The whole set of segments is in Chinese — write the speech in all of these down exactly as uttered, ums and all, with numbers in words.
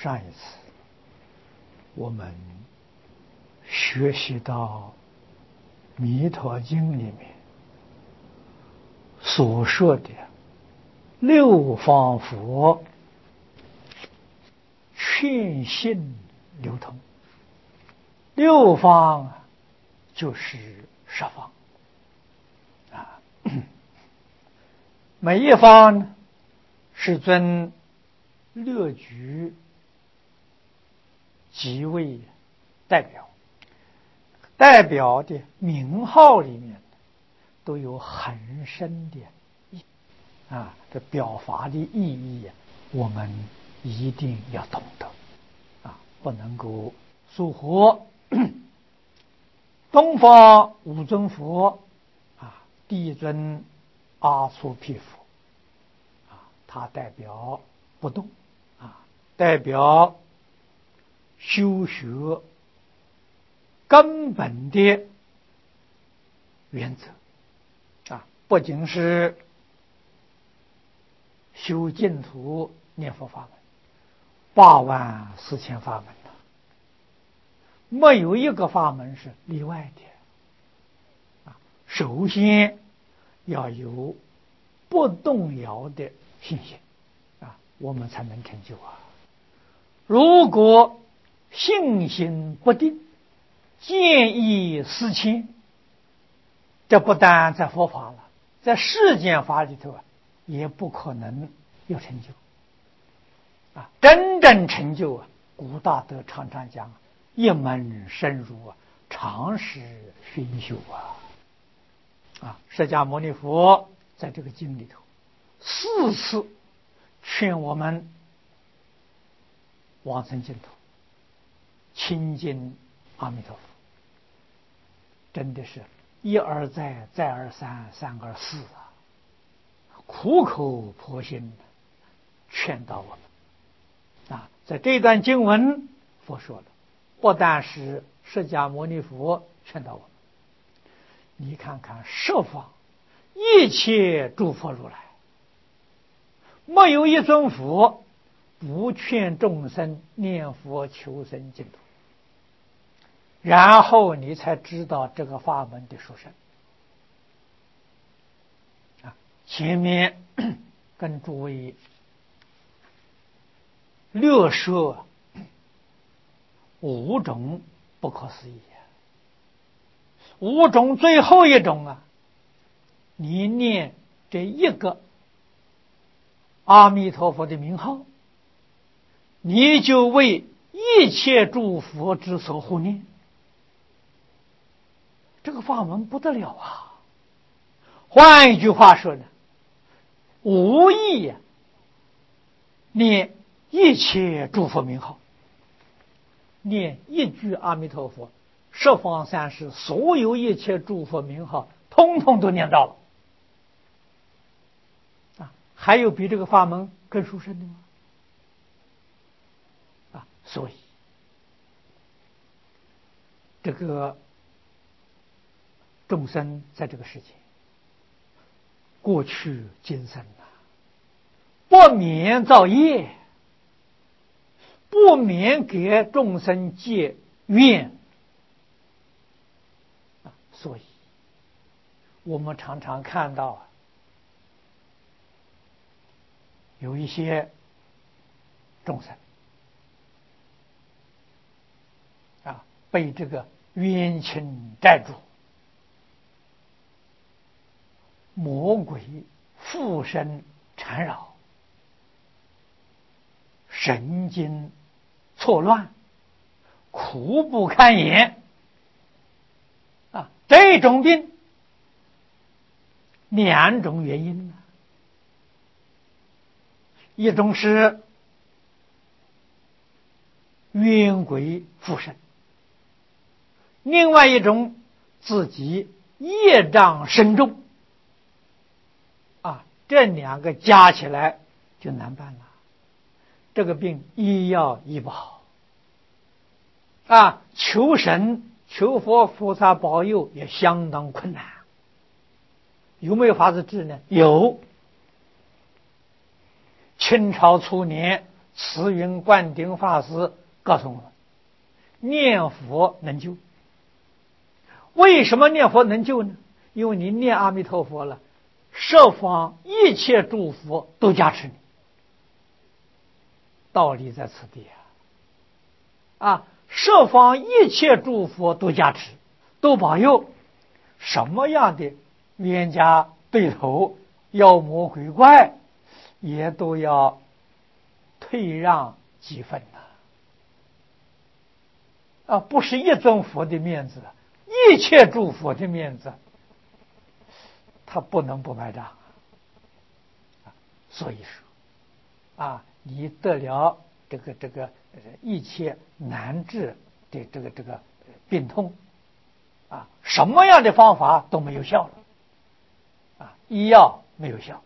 上一次我们学习到《弥陀经》里面所说的六方佛劝信流通，六方就是十方啊，每一方是尊六举几位代表，代表的名号里面都有很深的意义啊，这表法的意义我们一定要懂得啊，不能够疏忽。东方五尊佛啊，第一尊阿阇毗佛啊，它代表不动啊，代表修学根本的原则啊，不仅是修净土念佛法门，八万四千法门了，没有一个法门是例外的啊。首先要有不动摇的信心啊，我们才能成就啊。如果信心不定，见异思迁，这不但在佛法了，在世间法里头啊，也不可能有成就啊。真正成就啊，古大德常常讲，一门深入啊，常识熏修啊。啊，释迦牟尼佛在这个经里头四次劝我们往生净土，亲近阿弥陀佛，真的是一而再，再而三，三而四啊，苦口婆心的劝导我们啊。在这段经文佛说了，不但是释迦牟尼佛劝导我们，你看看十方一切诸佛如来，没有一尊佛不劝众生念佛求生净土，然后你才知道这个法门的殊胜啊。前面跟诸位略说五种不可思议，五种最后一种啊，你念这一个阿弥陀佛的名号，你就为一切诸佛之所护念，这个法门不得了啊。换一句话说呢，无异啊，念一切诸佛名号，念一句阿弥陀佛，十方三世所有一切诸佛名号通通都念到了啊！还有比这个法门更殊胜的吗？啊，所以这个众生在这个世界过去今生啊，不免造业，不免给众生结怨啊，所以我们常常看到啊，有一些众生啊，被这个冤亲债主、魔鬼附身缠绕，神经错乱，苦不堪言啊！这种病两种原因呢，一种是冤鬼附身，另外一种自己业障深重啊，这两个加起来就难办了。这个病医药医不好啊，求神求佛菩萨保佑也相当困难。有没有法子治呢？有。清朝初年慈云灌顶法师告诉我们，念佛能救。为什么念佛能救呢？因为你念阿弥陀佛了，十方一切诸佛都加持你。道理在此地啊！啊，十方一切诸佛都加持，都保佑，什么样的冤家对头、妖魔鬼怪，也都要退让几分呐！啊，不是一尊佛的面子，一切诸佛的面子，他不能不卖账。所以说，啊，你得了这个这个一切难治的这个这个病痛，啊，什么样的方法都没有效了，啊，医药没有效，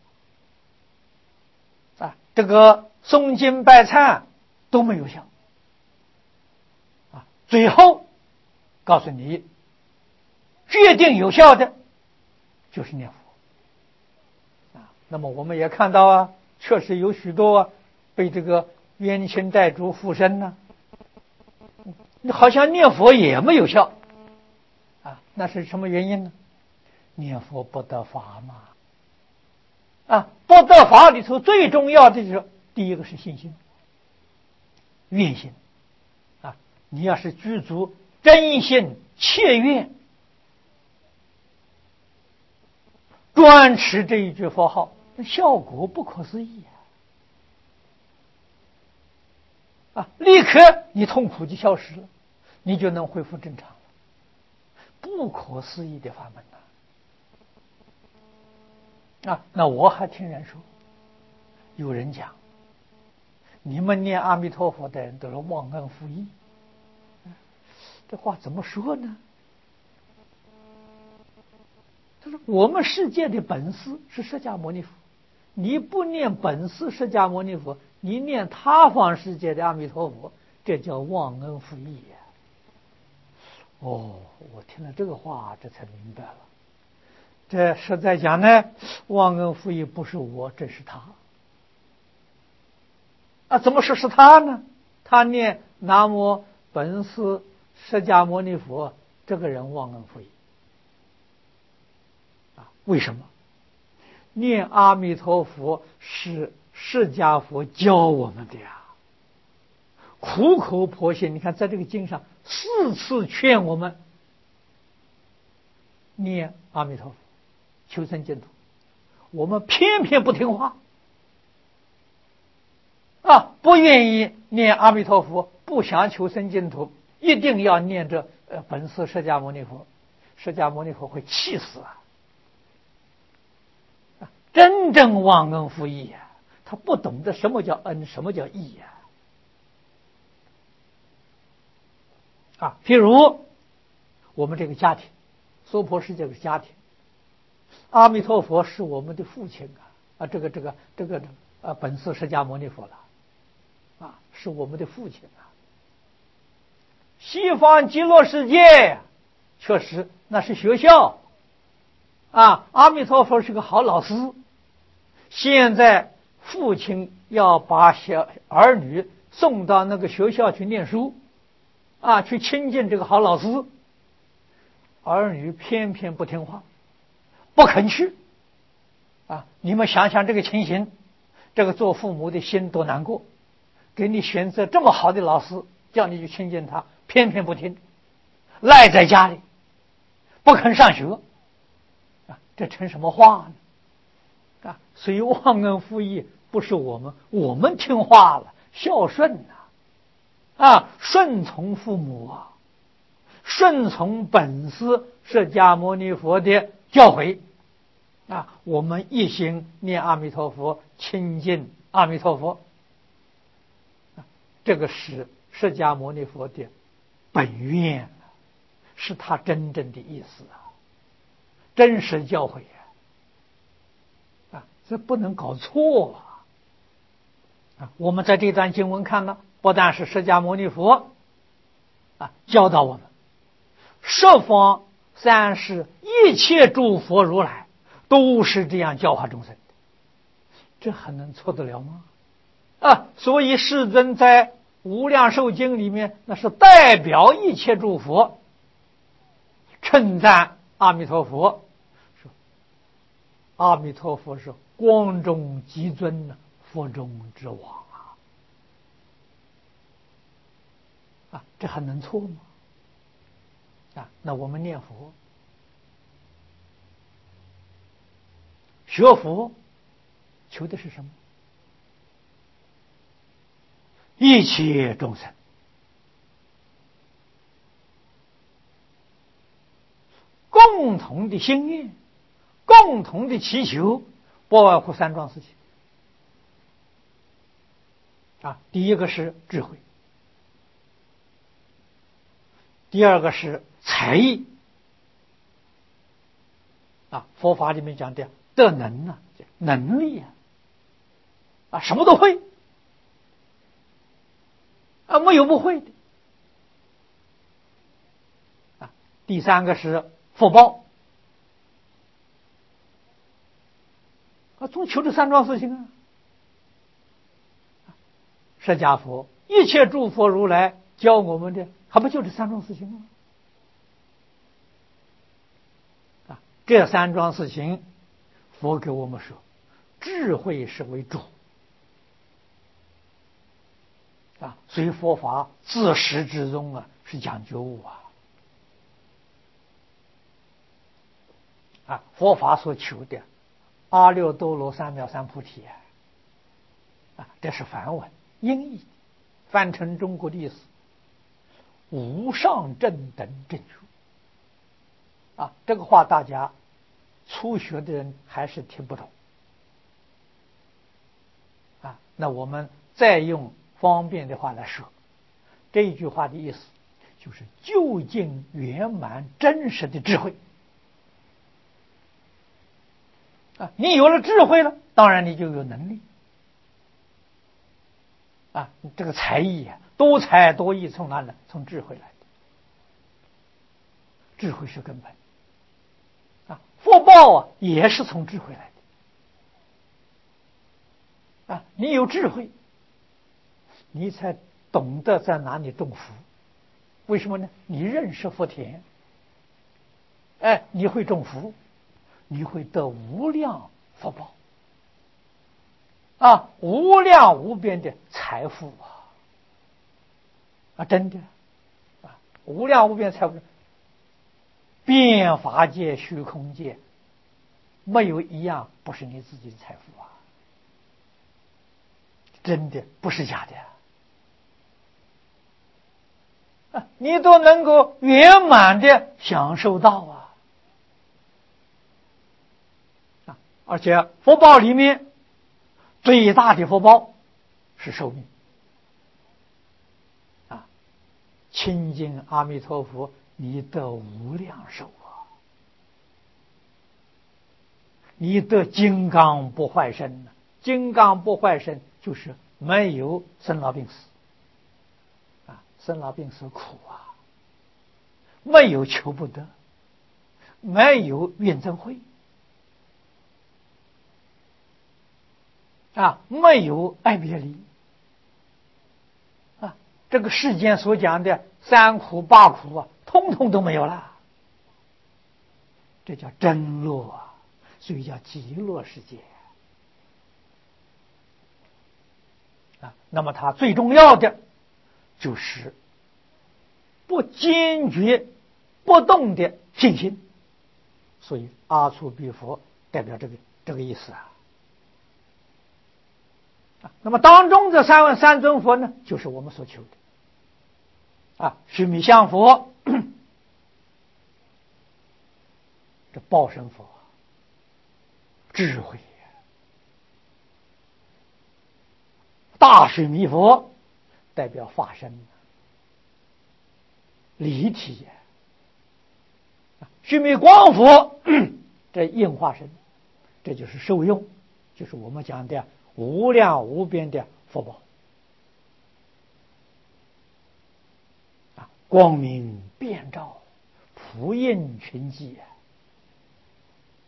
啊，这个诵经拜忏都没有效，啊，最后告诉你，决定有效的就是念佛，啊，那么我们也看到啊，确实有许多啊被这个冤亲债主附身呢，好像念佛也没有效，啊，那是什么原因呢？念佛不得法嘛，啊，不得法里头最重要的就是第一个是信心、愿心，啊，你要是具足真心切愿，专持这一句佛号，效果不可思议啊！啊，立刻你痛苦就消失了，你就能恢复正常了，不可思议的法门呐！啊，那我还听人说，有人讲，你们念阿弥陀佛的人都是忘恩负义，这话怎么说呢？他说我们世界的本师是释迦牟尼佛，你不念本师释迦牟尼佛，你念他方世界的阿弥陀佛，这叫忘恩负义呀！哦，我听了这个话，这才明白了。这实在讲呢，忘恩负义不是我，这是他。啊，怎么说是他呢？他念南无本师释迦牟尼佛，这个人忘恩负义。啊，为什么？念阿弥陀佛是释迦佛教我们的呀，苦口婆心。你看，在这个经上四次劝我们念阿弥陀佛，求生净土，我们偏偏不听话啊，不愿意念阿弥陀佛，不想求生净土，一定要念着呃本师释迦牟尼佛，释迦牟尼佛会气死啊！真正忘恩负义呀，他不懂得什么叫恩，什么叫义呀！啊，譬如我们这个家庭，娑婆世界的家庭，阿弥陀佛是我们的父亲啊，啊，这个这个这个啊，本师释迦牟尼佛了，啊，是我们的父亲啊。西方极乐世界确实那是学校啊，阿弥陀佛是个好老师。现在父亲要把小儿女送到那个学校去念书，啊，去亲近这个好老师，儿女偏偏不听话，不肯去，啊，你们想想这个情形，这个做父母的心多难过，给你选择这么好的老师，叫你去亲近他，偏偏不听，赖在家里，不肯上学，啊，这成什么话呢？啊，所以忘恩负义不是我们，我们听话了，孝顺呐，啊，顺从父母啊，顺从本师释迦牟尼佛的教诲啊，我们一心念阿弥陀佛，亲近阿弥陀佛，啊，这个是释迦牟尼佛的本愿，是他真正的意思啊，真实教诲啊，啊，这不能搞错啊！啊，我们在这段经文看了，不但是释迦牟尼佛啊教导我们，十方三世一切诸佛如来都是这样教化众生的，这还能错得了吗？ 啊，所以世尊在《无量寿经》里面，那是代表一切诸佛称赞阿弥陀佛，说阿弥陀佛是光中极尊呢，佛中之王啊！啊，这还能错吗？啊，那我们念佛、学佛，求的是什么？一切众生共同的心愿，共同的祈求，不外乎三桩事情啊。第一个是智慧，第二个是才艺啊，佛法里面讲的德能啊，能力啊，啊，什么都会啊，没有不会的啊。第三个是福报啊，总求这三桩事情啊。释迦佛一切诸佛如来教我们的，还不就这三桩事情吗？啊，这三桩事情，佛给我们说，智慧是为主啊，所以佛法自始至终啊是讲觉悟啊。啊，佛法所求的阿耨多罗三藐三菩提啊，啊，这是梵文音译，翻成中国的意思，无上正等正觉啊。这个话大家初学的人还是听不懂啊。那我们再用方便的话来说，这一句话的意思就是究竟圆满真实的智慧啊。你有了智慧了，当然你就有能力啊。这个才艺啊，多才多艺从哪里来？从智慧来的。智慧是根本啊，福报啊也是从智慧来的啊。你有智慧，你才懂得在哪里种福。为什么呢？你认识福田，哎，你会种福，你会得无量福报啊，无量无边的财富啊啊，真的啊，无量无边财富，遍法界、虚空界，没有一样不是你自己的财富啊，真的不是假的。你都能够圆满的享受到啊！啊，而且福报里面最大的福报是寿命啊！亲近阿弥陀佛，你得无量寿啊！你得金刚不坏身呢、啊？金刚不坏身就是没有生老病死。生老病死苦啊，没有求不得，没有怨憎会啊，没有爱别离啊，这个世间所讲的三苦八苦啊，通通都没有了，这叫真乐啊，所以叫极乐世界啊。那么它最重要的就是不坚决不动的信心，所以阿阇邡佛代表这个这个意思啊。那么当中这三位三尊佛呢，就是我们所求的啊，须弥相佛，这报身佛，智慧，大须弥佛代表法身。离体须弥光佛这应化身，这就是受用，就是我们讲的无量无边的福报啊，光明遍照，普应群际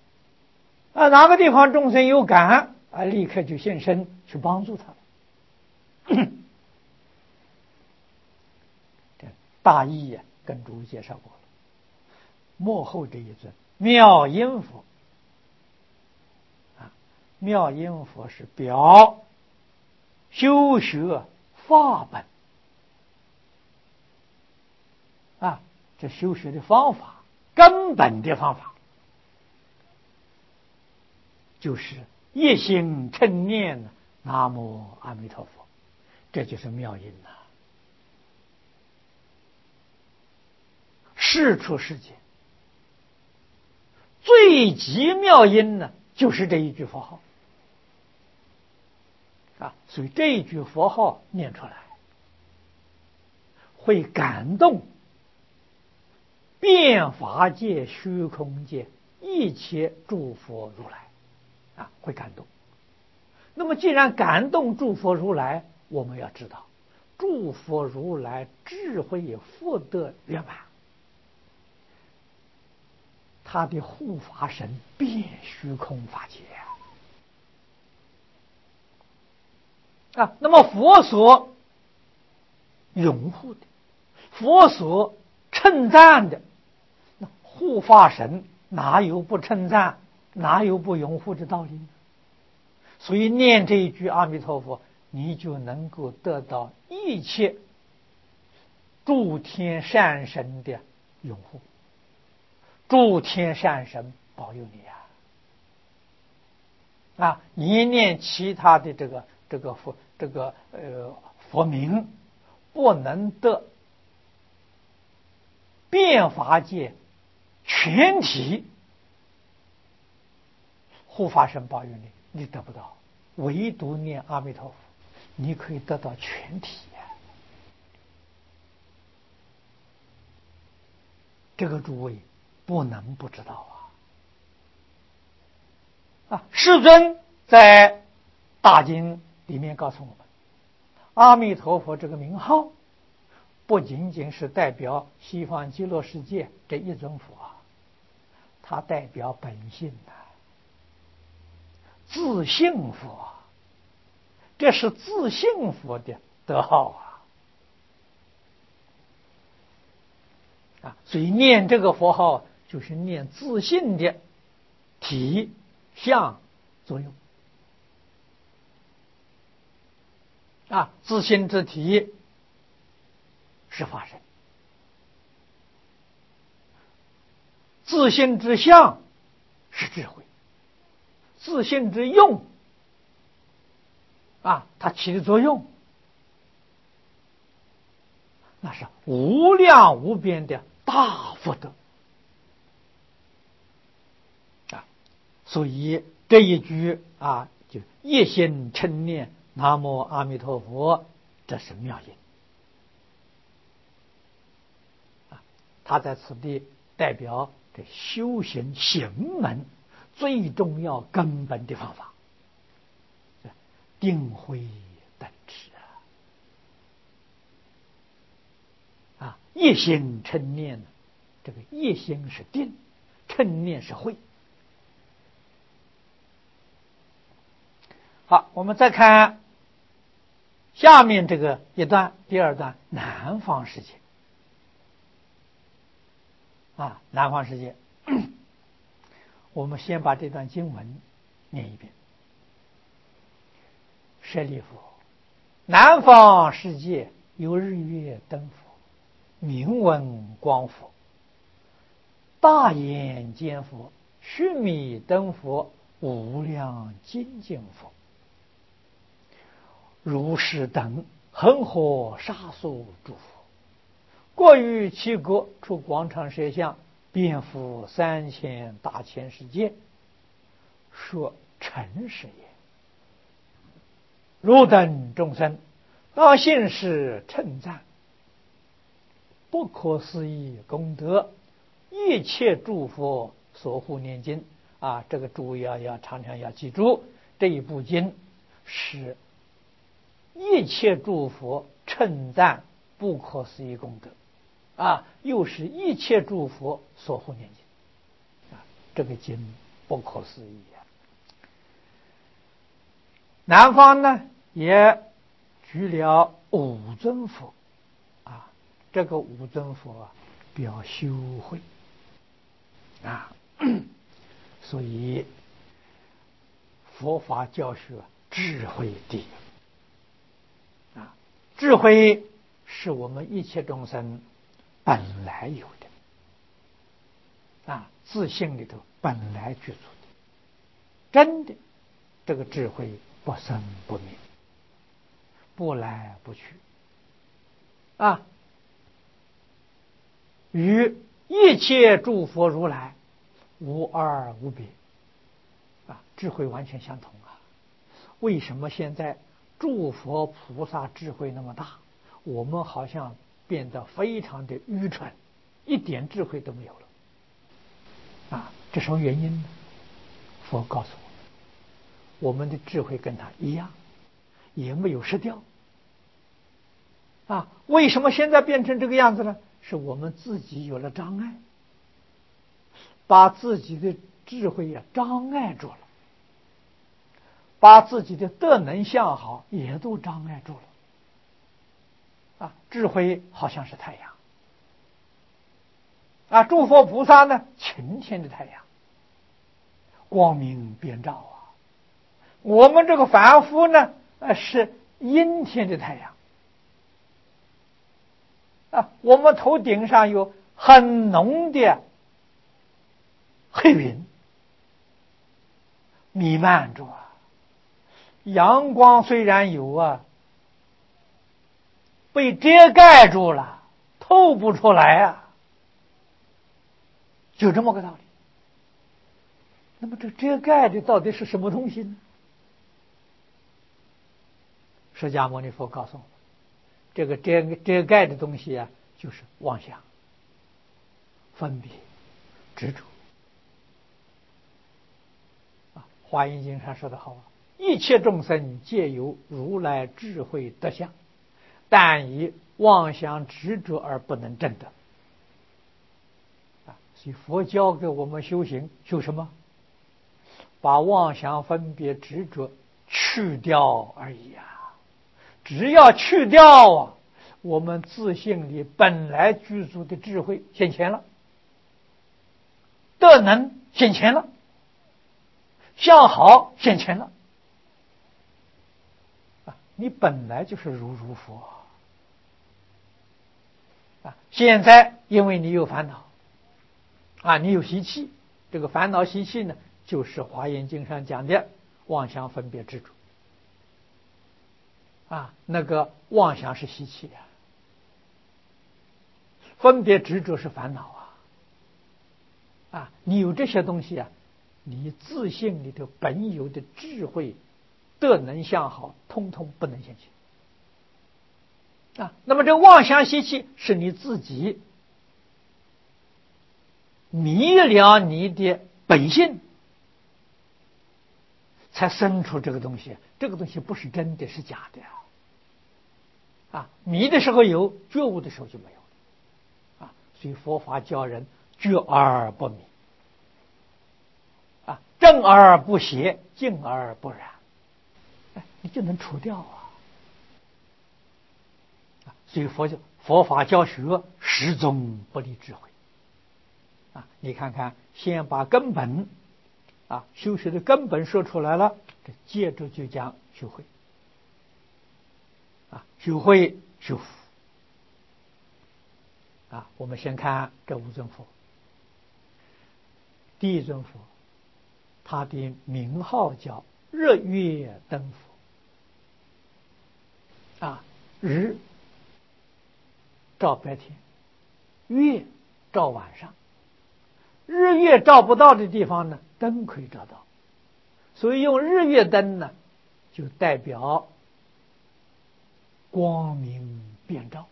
啊，哪个地方众生有感啊，立刻就现身去帮助他这大意呀，跟诸位介绍过了。幕后这一尊妙音佛啊，妙音佛是表修学法本啊，这修学的方法，根本的方法，就是一心称念南无阿弥陀佛，这就是妙音呐、啊。世出世间最极妙音呢，就是这一句佛号啊，所以这一句佛号念出来，会感动遍法界、虚空界一切诸佛如来啊，会感动。那么既然感动诸佛如来，我们要知道，诸佛如来智慧福德圆满，他的护法神遍虚空法界啊，那么佛所拥护的，佛所称赞的，那护法神哪有不称赞，哪有不拥护的道理呢？所以念这一句阿弥陀佛，你就能够得到一切诸天善神的拥护，诸天善神保佑你啊！啊，你念其他的这个这个佛这个呃佛名，不能得遍法界全体护法神保佑你，你得不到。唯独念阿弥陀佛，你可以得到全体呀、啊！这个诸位不能不知道啊！啊，世尊在大经里面告诉我们，阿弥陀佛这个名号，不仅仅是代表西方极乐世界这一尊佛，它代表本性的、啊、自性佛，这是自性佛的德号啊！啊，所以念这个佛号就是念自性的体相作用啊，自性之体是法身，自性之相是智慧，自性之用啊，它起的作用，那是无量无边的大福德啊！所以这一句啊，就一心称念南无阿弥陀佛，这是妙音啊！他在此地代表这修行行门最重要根本的方法，定慧等持啊！啊，一心称念，这个一心是定，称念是慧。好，我们再看下面这个一段，第二段南方世界啊，南方世界，我们先把这段经文念一遍。舍利弗，南方世界有日月灯佛，名闻光佛，大眼见佛，须弥灯佛，无量精进佛，如是等恒河沙数诸佛，各于其国出广长舌相，遍覆三千大千世界，说诚实也。汝等众生当信是称赞，不可思议功德，一切诸佛所护念经啊！这个诸位要要常常要记住，这一部经是一切诸佛称赞不可思议功德啊，又是一切诸佛所护念经啊！这个经不可思议啊！南方呢，也举了五尊佛啊，这个五尊佛啊表修慧啊，所以佛法教学智慧第一啊，智慧是我们一切众生本来有的啊，自性里头本来具足的，真的这个智慧不生不灭，不来不去啊，与一切诸佛如来无二无别啊，智慧完全相同啊。为什么现在诸佛菩萨智慧那么大，我们好像变得非常的愚蠢，一点智慧都没有了啊？这什么原因呢？佛告诉我们，我们的智慧跟他一样，也没有失掉啊。为什么现在变成这个样子呢？是我们自己有了障碍，把自己的智慧呀障碍住了，把自己的德能相好也都障碍住了啊。智慧好像是太阳啊，诸佛菩萨呢晴天的太阳，光明遍照啊。我们这个凡夫呢，呃是阴天的太阳啊，我们头顶上有很浓的黑云弥漫着啊，阳光虽然有啊，被遮盖住了，透不出来啊，就这么个道理。那么这遮盖的到底是什么东西呢？释迦牟尼佛告诉我们，这个遮遮盖的东西啊，就是妄想、分别、执着啊。华严经上说得好啊，一切众生皆有如来智慧德相，但以妄想执着而不能证得啊。所以佛教给我们修行，修什么？把妄想、分别、执着去掉而已啊。只要去掉啊，我们自性里本来具足的智慧现前了，德能现前了，相好现前了啊！你本来就是如如佛啊！现在因为你有烦恼啊，你有习气，这个烦恼习气呢，就是华严经上讲的妄想、分别、执着啊。那个妄想是习气啊，分别执着是烦恼啊啊！你有这些东西啊，你自性里头本有的智慧、德能相好，通通不能现前啊。那么这妄想习气是你自己迷了你的本性，才生出这个东西。这个东西不是真的，是假的啊！迷的时候有，觉悟的时候就没有啊。所以佛法教人觉而不迷啊，正而不邪，静而不染，哎，你就能除掉啊。所以佛教佛法教学始终不离智慧啊！你看看，先把根本啊修学的根本说出来了，这接着就讲修慧啊，修慧修福啊。我们先看这五尊佛，第一尊佛，他的名号叫日月灯佛啊，日照白天，月照晚上，日月照不到的地方呢，灯可以照到，所以用日月灯呢，就代表光明遍照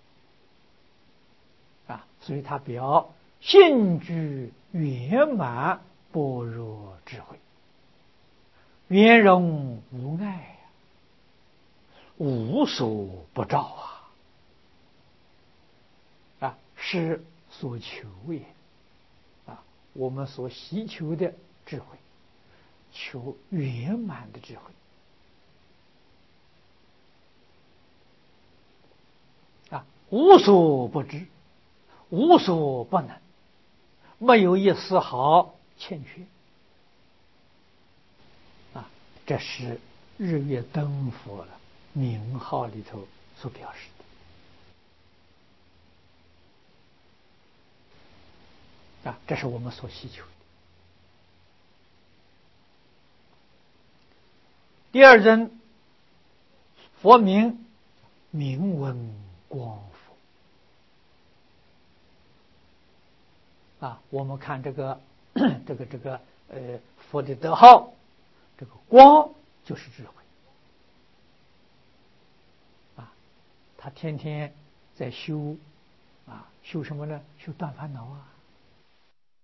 啊，所以它表性具圆满般若智慧，圆融无碍，无所不照啊。啊，是所求也啊！我们所希求的智慧，求圆满的智慧无所不知，无所不能，没有一丝毫欠缺。啊，这是日月灯佛名号里头所表示的。啊，这是我们所希求的。第二尊佛名明文光佛。啊，我们看这个这个这个呃佛的德号，这个光就是智慧。啊，他天天在修啊，修什么呢？修断烦恼啊。